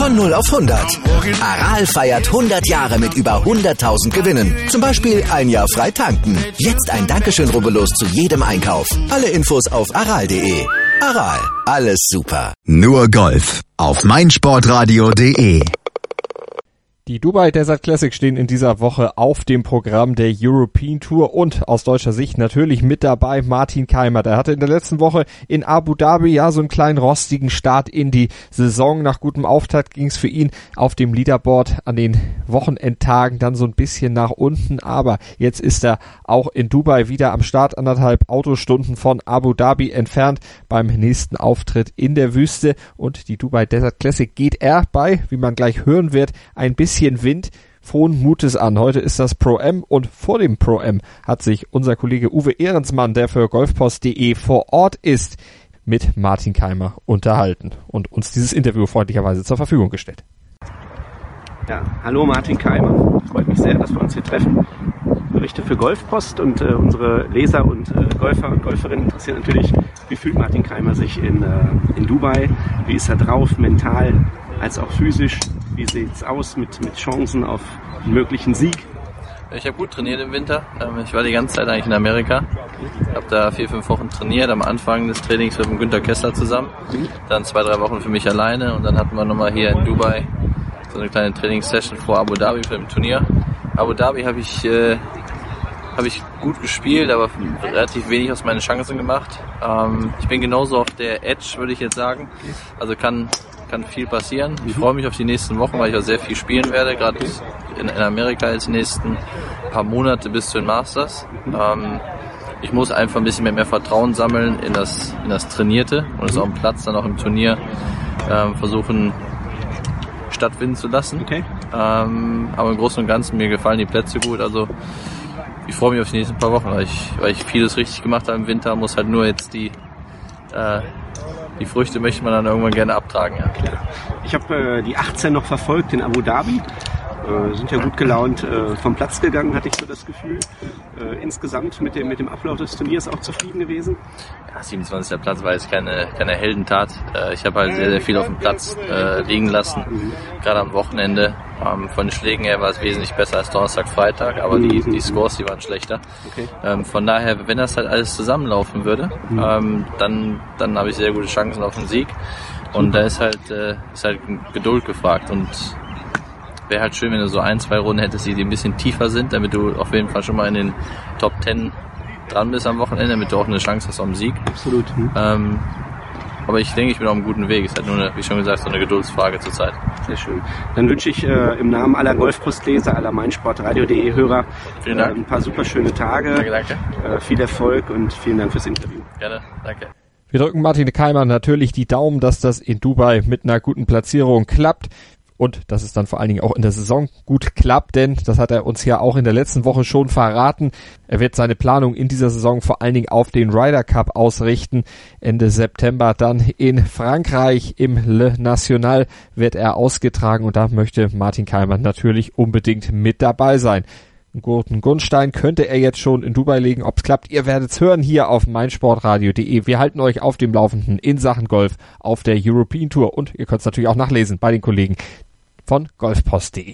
Von 0 auf 100. Aral feiert 100 Jahre mit über 100.000 Gewinnen. Zum Beispiel ein Jahr frei tanken. Jetzt ein Dankeschön, rubbellos zu jedem Einkauf. Alle Infos auf aral.de. Aral, alles super. Nur Golf auf meinsportradio.de. Die Dubai Desert Classic stehen in dieser Woche auf dem Programm der European Tour und aus deutscher Sicht natürlich mit dabei Martin Kaymer. Der hatte in der letzten Woche in Abu Dhabi ja so einen kleinen rostigen Start in die Saison. Nach gutem Auftakt ging es für ihn auf dem Leaderboard an den Wochenendtagen dann so ein bisschen nach unten, aber jetzt ist er auch in Dubai wieder am Start, 1,5 Autostunden von Abu Dhabi entfernt beim nächsten Auftritt in der Wüste, und die Dubai Desert Classic geht er bei, wie man gleich hören wird, ein bisschen Wind frohen Mutes an. Heute ist das Pro-Am und vor dem Pro-Am hat sich unser Kollege Uwe Ehrensmann, der für golfpost.de vor Ort ist, mit Martin Kaymer unterhalten und uns dieses Interview freundlicherweise zur Verfügung gestellt. Ja, hallo Martin Kaymer. Freut mich sehr, dass wir uns hier treffen. Berichte für Golfpost und unsere Leser und Golfer und Golferinnen interessieren natürlich, wie fühlt Martin Kaymer sich in Dubai? Wie ist er drauf, mental als auch physisch? Wie sieht's aus mit Chancen auf einen möglichen Sieg? Ich habe gut trainiert im Winter. Ich war die ganze Zeit eigentlich in Amerika. Habe da 4-5 Wochen trainiert. Am Anfang des Trainings mit dem Günther Kessler zusammen. Dann 2-3 Wochen für mich alleine. Und dann hatten wir nochmal hier in Dubai so eine kleine Trainingssession vor Abu Dhabi für ein Turnier. Abu Dhabi habe ich gut gespielt, aber relativ wenig aus meinen Chancen gemacht. Ich bin genauso auf der Edge, würde ich jetzt sagen. Also kann viel passieren. Ich freue mich auf die nächsten Wochen, weil ich auch sehr viel spielen werde, gerade in Amerika jetzt die nächsten paar Monate bis zu den Masters. Ich muss einfach ein bisschen mehr Vertrauen sammeln in das Trainierte und es auf dem Platz dann auch im Turnier versuchen stattfinden zu lassen. Okay. Aber im Großen und Ganzen, mir gefallen die Plätze gut. Also ich freue mich auf die nächsten paar Wochen, weil ich vieles richtig gemacht habe im Winter, muss halt nur jetzt die Früchte möchte man dann irgendwann gerne abtragen. Ja. Ich habe die 18 noch verfolgt in Abu Dhabi. Sind ja gut gelaunt vom Platz gegangen, hatte ich so das Gefühl. Insgesamt mit dem Ablauf des Turniers auch zufrieden gewesen? Ja, 27. Platz war jetzt keine Heldentat. Ich habe halt sehr, sehr viel auf dem Platz liegen lassen, gerade am Wochenende. Von den Schlägen her war es wesentlich besser als Donnerstag, Freitag, aber die Scores, die waren schlechter. Okay. Von daher, wenn das halt alles zusammenlaufen würde, dann habe ich sehr gute Chancen auf den Sieg. Und da ist halt Geduld gefragt. Und wäre halt schön, wenn du so 1-2 Runden hättest, die ein bisschen tiefer sind, damit du auf jeden Fall schon mal in den Top 10 dran bist am Wochenende, damit du auch eine Chance hast auf den Sieg. Absolut. Aber ich denke, ich bin auf einem guten Weg. Es ist halt nur, wie schon gesagt, so eine Geduldsfrage zur Zeit. Sehr schön. Dann wünsche ich im Namen aller Golfpostleser, aller meinsportradio.de Hörer ein paar super schöne Tage. Danke. Viel Erfolg und vielen Dank fürs Interview. Gerne, danke. Wir drücken Martin Kaymer natürlich die Daumen, dass das in Dubai mit einer guten Platzierung klappt. Und dass es dann vor allen Dingen auch in der Saison gut klappt, denn das hat er uns ja auch in der letzten Woche schon verraten. Er wird seine Planung in dieser Saison vor allen Dingen auf den Ryder Cup ausrichten. Ende September dann in Frankreich im Le National wird er ausgetragen und da möchte Martin Kaymer natürlich unbedingt mit dabei sein. Einen guten Grundstein könnte er jetzt schon in Dubai legen. Ob es klappt, ihr werdet es hören hier auf meinsportradio.de. Wir halten euch auf dem Laufenden in Sachen Golf auf der European Tour und ihr könnt es natürlich auch nachlesen bei den Kollegen von golfpost.de.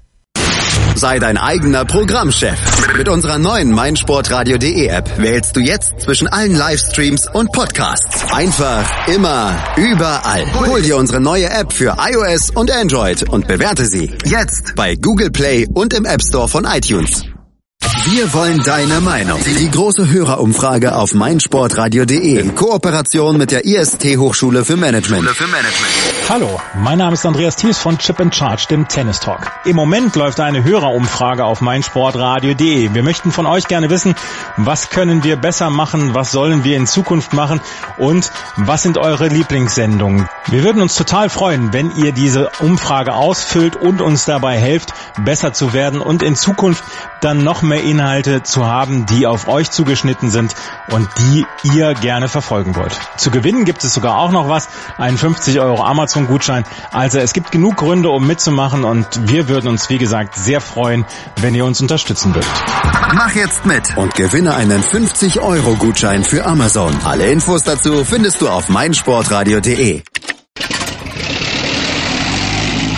Sei dein eigener Programmchef. Mit unserer neuen meinsportradio.de App wählst du jetzt zwischen allen Livestreams und Podcasts. Einfach, immer, überall. Hol dir unsere neue App für iOS und Android und bewerte sie jetzt bei Google Play und im App Store von iTunes. Wir wollen deine Meinung. Die große Hörerumfrage auf meinsportradio.de in Kooperation mit der IST Hochschule für Management. Hallo, mein Name ist Andreas Thies von Chip & Charge, dem Tennis Talk. Im Moment läuft eine Hörerumfrage auf meinsportradio.de. Wir möchten von euch gerne wissen, was können wir besser machen, was sollen wir in Zukunft machen und was sind eure Lieblingssendungen. Wir würden uns total freuen, wenn ihr diese Umfrage ausfüllt und uns dabei helft, besser zu werden und in Zukunft dann noch mehr Inhalte zu haben, die auf euch zugeschnitten sind und die ihr gerne verfolgen wollt. Zu gewinnen gibt es sogar auch noch was, einen 50 € Amazon-Gutschein. Also es gibt genug Gründe, um mitzumachen und wir würden uns, wie gesagt, sehr freuen, wenn ihr uns unterstützen würdet. Mach jetzt mit und gewinne einen 50 € Gutschein für Amazon. Alle Infos dazu findest du auf meinsportradio.de.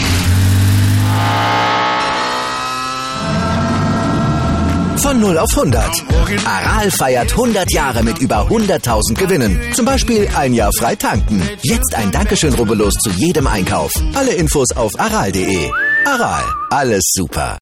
Von 0 auf 100. Aral feiert 100 Jahre mit über 100.000 Gewinnen. Zum Beispiel ein Jahr frei tanken. Jetzt ein Dankeschön, rubbellos zu jedem Einkauf. Alle Infos auf aral.de. Aral, alles super.